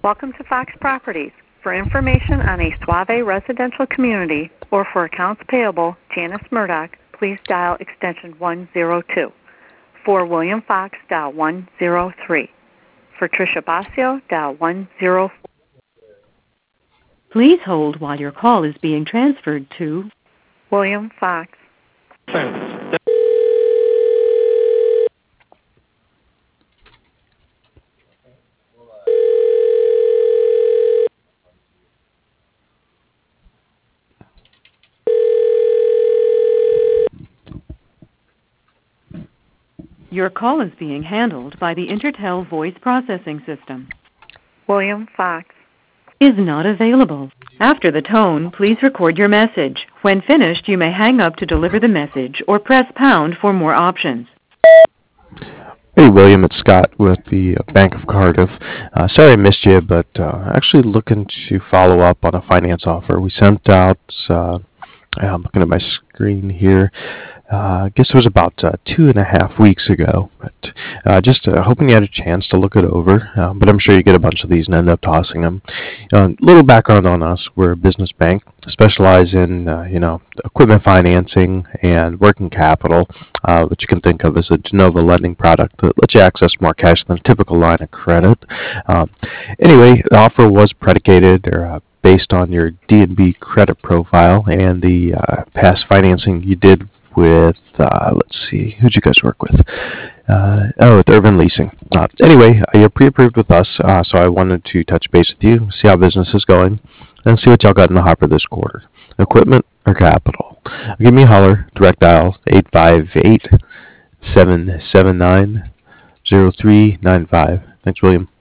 Welcome to Fox Properties. For information on a Suave residential community or for accounts payable, Janice Murdoch, please dial extension 102. For William Fox, dial 103. For Tricia Basio, dial 104. Please hold while your call is being transferred to William Fox. Your call is being handled by the Intertel voice processing system. William Fox Is not available. After the tone, please record your message. When finished, you may hang up to deliver the message or press pound for more options. Hey, William, it's Scott with the Bank of Cardiff. Sorry I missed you, but actually looking to follow up on a finance offer. We sent out, I'm looking at my screen here, I guess it was about 2.5 weeks ago. But just hoping you had a chance to look it over. But I'm sure you get a bunch of these and end up tossing them. Little background on us: we're a business bank, specialize in equipment financing and working capital, which you can think of as a de novo lending product that lets you access more cash than a typical line of credit. Anyway, the offer was predicated or based on your D&B credit profile and the past financing you did with, let's see, who'd you guys work with? With Urban Leasing. Anyway, you're pre-approved with us, so I wanted to touch base with you, see how business is going, and see what y'all got in the hopper this quarter. Equipment or capital? Give me a holler, direct dial 858-779-0395. Thanks, William.